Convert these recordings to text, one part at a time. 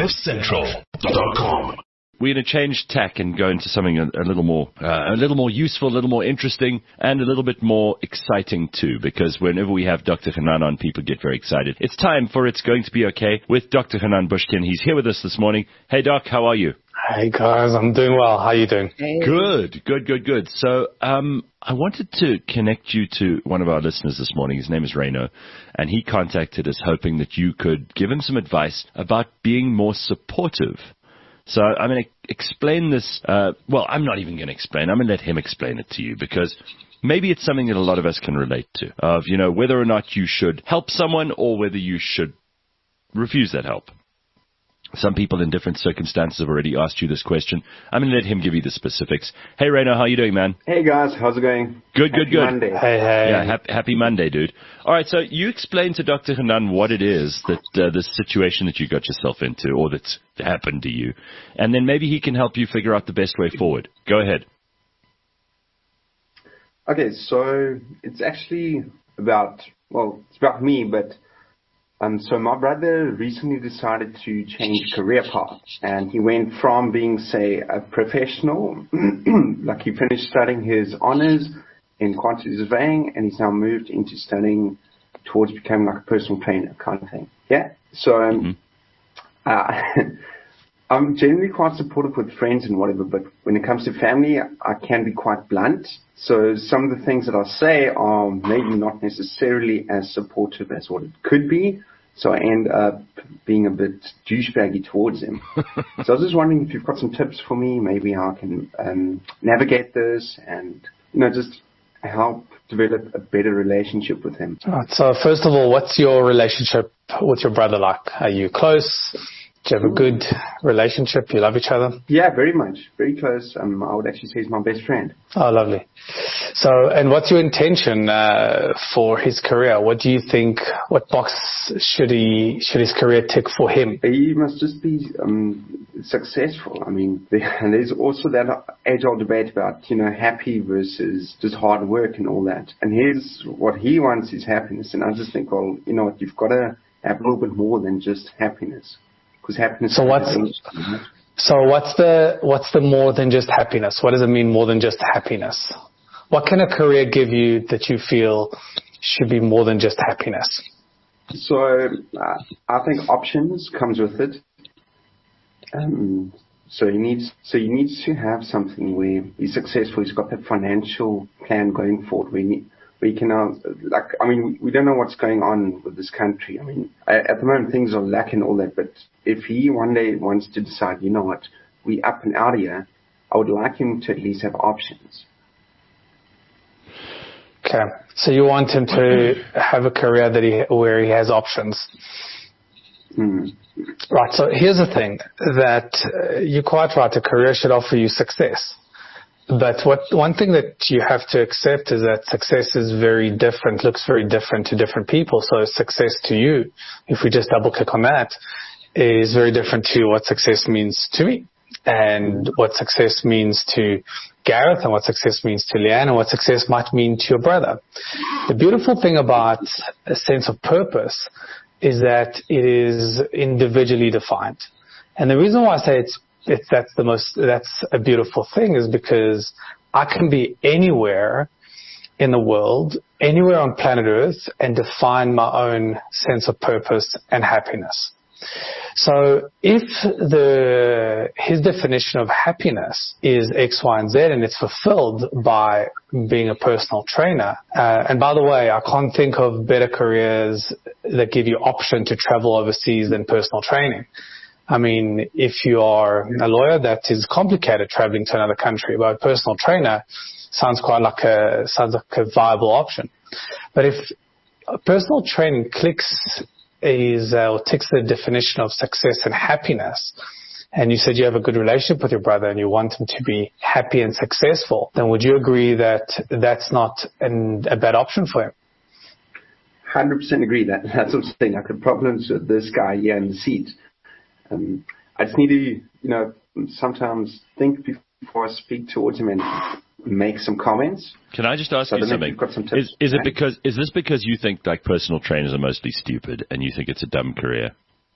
CliffCentral.com. We're going to change tack and go into something a little more useful, a little more interesting, and a little bit more exciting too. Because whenever we have Dr. Hanan on, people get very excited. It's time for It's Going to Be Okay with Dr. Hanan Bushkin. He's here with us this morning. Hey, Doc, how are you? Hey guys, I'm doing well. How are you doing? Good. So, I wanted to connect you to one of our listeners this morning. His name is Reno, and he contacted us hoping that you could give him some advice about being more supportive. So I'm going to explain this. Well, I'm not even going to explain. I'm going to let him explain it to you because maybe it's something that a lot of us can relate to. Of, whether or not you should help someone or whether you should refuse that help. Some people in different circumstances have already asked you this question. I'm going to let him give you the specifics. Hey, Reno, how are you doing, man? Hey, guys. How's it going? Good. Monday. Hey. Yeah, happy Monday, dude. All right, so you explain to Dr. Hanan what it is that the situation that you got yourself into or that's happened to you, and then maybe he can help you figure out the best way forward. Go ahead. Okay, so it's actually about me, but so my brother recently decided to change career path, and he went from being, say, a professional, like he finished studying his honors in quantity surveying, and he's now moved into studying towards becoming like a personal trainer kind of thing. Yeah. So I'm generally quite supportive with friends and whatever, but when it comes to family, I can be quite blunt. So some of the things that I say are maybe not necessarily as supportive as what it could be. So I end up being a bit douchebaggy towards him. So I was just wondering if you've got some tips for me, maybe how I can navigate this and, just help develop a better relationship with him. All right, so first of all, what's your relationship with your brother like? Are you close? Do you have a good relationship? You love each other? Yeah, very much. Very close. I would actually say he's my best friend. Oh, lovely. So, and what's your intention for his career? What do you think, what box should his career tick for him? He must just be successful. There's also that age-old debate about, happy versus just hard work and all that. And here's what he wants is happiness. And I just think, well, you know what, you've got to have a little bit more than just happiness. Because happiness. So what's the more than just happiness? What does it mean more than just happiness? What can a career give you that you feel should be more than just happiness? So I think options comes with it. So you need to have something where he's successful. He's got that financial plan going forward. We can, we don't know what's going on with this country. At the moment things are lacking all that, but if he one day wants to decide, you know what, we up and out of here, I would like him to at least have options. Okay. So you want him to have a career where he has options. Right. So here's the thing that you're quite right. A career should offer you success. But one thing that you have to accept is that success is very different, looks very different to different people. So success to you, if we just double click on that, is very different to what success means to me and what success means to Gareth and what success means to Leanne and what success might mean to your brother. The beautiful thing about a sense of purpose is that it is individually defined. And the reason why I say that's a beautiful thing is because I can be anywhere in the world, anywhere on planet Earth, and define my own sense of purpose and happiness. So if his definition of happiness is X, Y, and Z, and it's fulfilled by being a personal trainer, and by the way, I can't think of better careers that give you option to travel overseas than personal training. If you are a lawyer, that is complicated, traveling to another country. But a personal trainer sounds like a viable option. But if personal training ticks the definition of success and happiness, and you said you have a good relationship with your brother and you want him to be happy and successful, then would you agree that that's not a bad option for him? 100% agree. That's what I'm saying. I could problems with this guy here in the seat. I just need to, sometimes think before I speak towards him and make some comments. Can I just ask you something? Is this because you think like personal trainers are mostly stupid and you think it's a dumb career?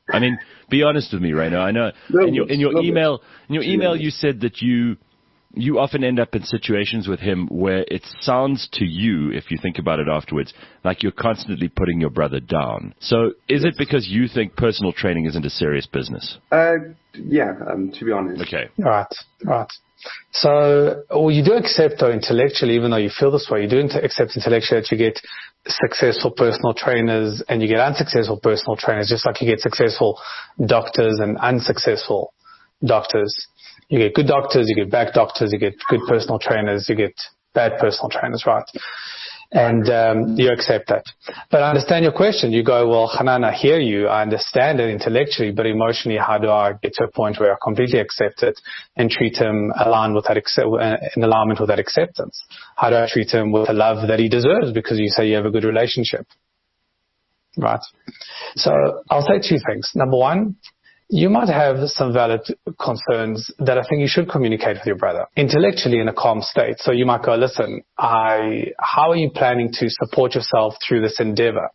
I mean, be honest with me, Rayno. I know in your email, you said that you often end up in situations with him where it sounds to you, if you think about it afterwards, like you're constantly putting your brother down. So is it because you think personal training isn't a serious business? Yeah, to be honest. Okay. Right. So, you do accept, though, intellectually, even though you feel this way, you do accept intellectually that you get successful personal trainers and you get unsuccessful personal trainers, just like you get successful doctors and unsuccessful doctors. You get good doctors, you get bad doctors, you get good personal trainers, you get bad personal trainers, right? And you accept that. But I understand your question. You go, well, Hanan, I hear you. I understand it intellectually, but emotionally, how do I get to a point where I completely accept it and treat him aligned with that in alignment with that acceptance? How do I treat him with the love that he deserves because you say you have a good relationship? Right. So I'll say two things. Number one, you might have some valid concerns that I think you should communicate with your brother intellectually in a calm state. So you might go, listen, how are you planning to support yourself through this endeavor?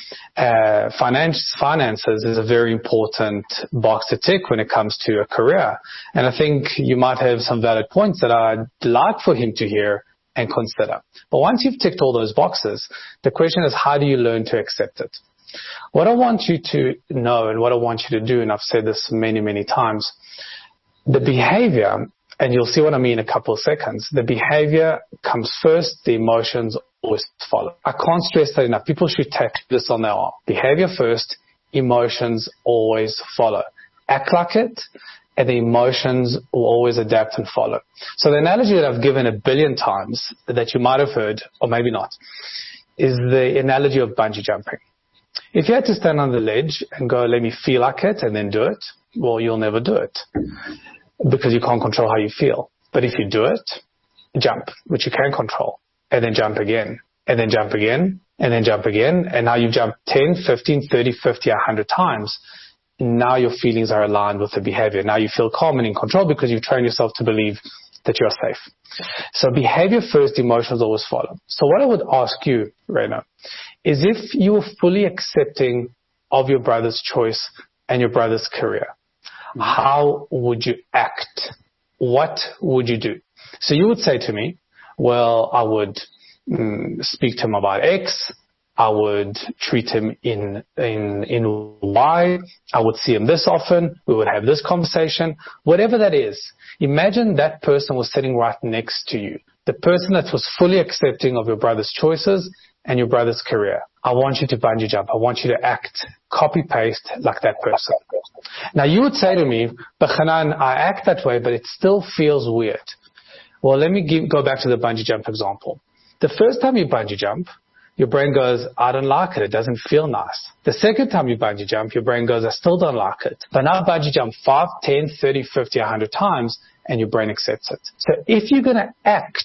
Finances is a very important box to tick when it comes to a career. And I think you might have some valid points that I'd like for him to hear and consider. But once you've ticked all those boxes, the question is, how do you learn to accept it? What I want you to know and what I want you to do, and I've said this many, many times, the behavior, and you'll see what I mean in a couple of seconds, the behavior comes first, the emotions always follow. I can't stress that enough. People should take this on their arm. Behavior first, emotions always follow. Act like it, and the emotions will always adapt and follow. So the analogy that I've given 1 billion times that you might have heard, or maybe not, is the analogy of bungee jumping. If you had to stand on the ledge and go, let me feel like it, and then do it, well, you'll never do it because you can't control how you feel. But if you do it, jump, which you can control, and then jump again, and then jump again, and then jump again, and now you jump 10, 15, 30, 50, 100 times. Now your feelings are aligned with the behavior. Now you feel calm and in control because you've trained yourself to believe that you're safe. So behavior first, emotions always follow. So what I would ask you, Rayno, is if you were fully accepting of your brother's choice and your brother's career, how would you act? What would you do? So you would say to me, well, I would speak to him about X. I would treat him in Y. I would see him this often. We would have this conversation. Whatever that is, imagine that person was sitting right next to you. The person that was fully accepting of your brother's choices and your brother's career. I want you to bungee jump. I want you to act, copy-paste like that person. Now you would say to me, but Hanan, I act that way, but it still feels weird. Well, let me go back to the bungee jump example. The first time you bungee jump, your brain goes, I don't like it. It doesn't feel nice. The second time you bungee jump, your brain goes, I still don't like it. But now bungee jump 5, 10, 30, 50, 100 times, and your brain accepts it. So if you're going to act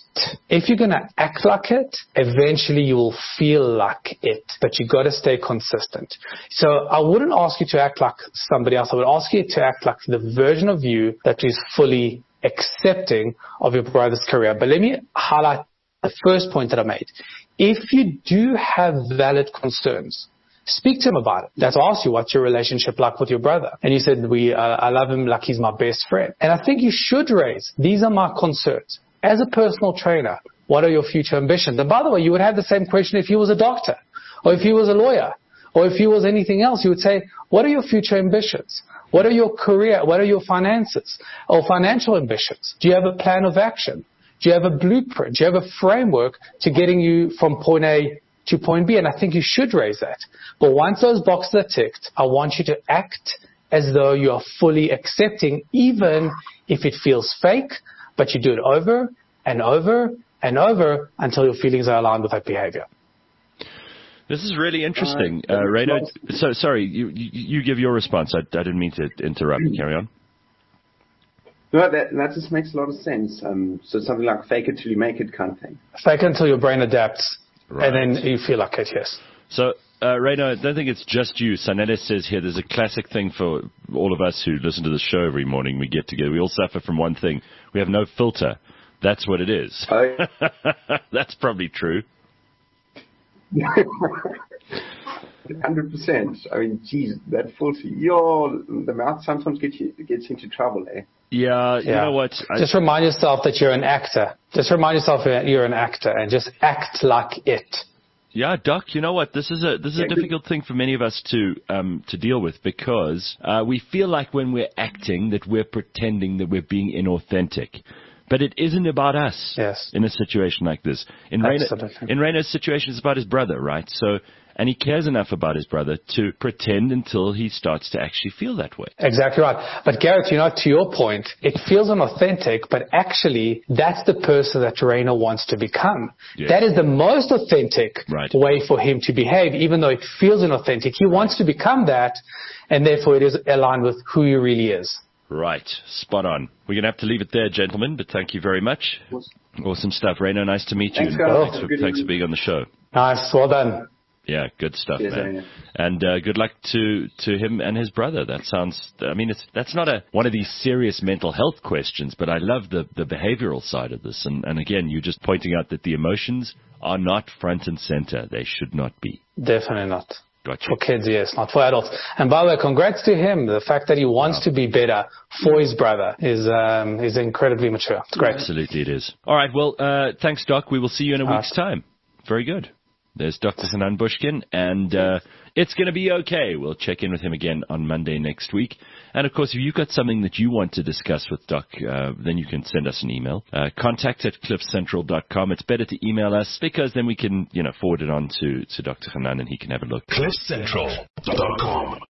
like it, eventually you will feel like it. But you got to stay consistent. So I wouldn't ask you to act like somebody else. I would ask you to act like the version of you that is fully accepting of your brother's career. But let me highlight the first point that I made. If you do have valid concerns, speak to him about it. That's ask you, what's your relationship like with your brother? And you said, I love him like he's my best friend. And I think you should raise, these are my concerns. As a personal trainer, what are your future ambitions? And by the way, you would have the same question if he was a doctor, or if he was a lawyer, or if he was anything else. You would say, what are your future ambitions? What are your career? What are your finances or financial ambitions? Do you have a plan of action? Do you have a blueprint? Do you have a framework to getting you from point A to point B? And I think you should raise that. But once those boxes are ticked, I want you to act as though you are fully accepting, even if it feels fake, but you do it over and over and over until your feelings are aligned with that behavior. This is really interesting. Rayno, so sorry, you give your response. I didn't mean to interrupt. Carry on. No, that just makes a lot of sense. So something like fake it till you make it kind of thing. Fake it until your brain adapts, right. And then you feel like it, yes. So, Rayno, I don't think it's just you. Sanele says here there's a classic thing for all of us who listen to the show every morning. We get together. We all suffer from one thing. We have no filter. That's what it is. That's probably true. 100%. I mean, geez, that filter, the mouth sometimes gets into trouble, eh? Yeah, you know what? Just remind yourself that you're an actor. Just remind yourself that you're an actor and just act like it. Yeah, Doc, you know what? This is a difficult thing for many of us to deal with, because we feel like when we're acting that we're pretending that we're being inauthentic. But it isn't about us in a situation like this. In Reino's situation, it's about his brother, right? So, and he cares enough about his brother to pretend until he starts to actually feel that way. Exactly right. But Garrett, to your point, it feels unauthentic, but actually that's the person that Reino wants to become. Yeah. That is the most authentic way for him to behave, even though it feels inauthentic. He wants to become that, and therefore it is aligned with who he really is. Right. Spot on. We're going to have to leave it there, gentlemen, but thank you very much. Awesome stuff. Reino, nice to meet you. Thanks for being on the show. Nice. Well done. Yeah, good stuff, man. And good luck to him and his brother. That sounds, that's not one of these serious mental health questions, but I love the behavioral side of this. And again, you're just pointing out that the emotions are not front and center. They should not be. Definitely not. Gotcha. For kids, yes, not for adults. And by the way, congrats to him. The fact that he wants to be better for his brother is incredibly mature. It's great. Absolutely it is. All right, well, thanks, Doc. We will see you in a week's time. Very good. There's Dr. Hanan Bushkin, and it's going to be okay. We'll check in with him again on Monday next week. And, of course, if you've got something that you want to discuss with Doc, then you can send us an email. contact@cliffcentral.com. It's better to email us because then we can, forward it on to Dr. Hanan and he can have a look. cliffcentral.com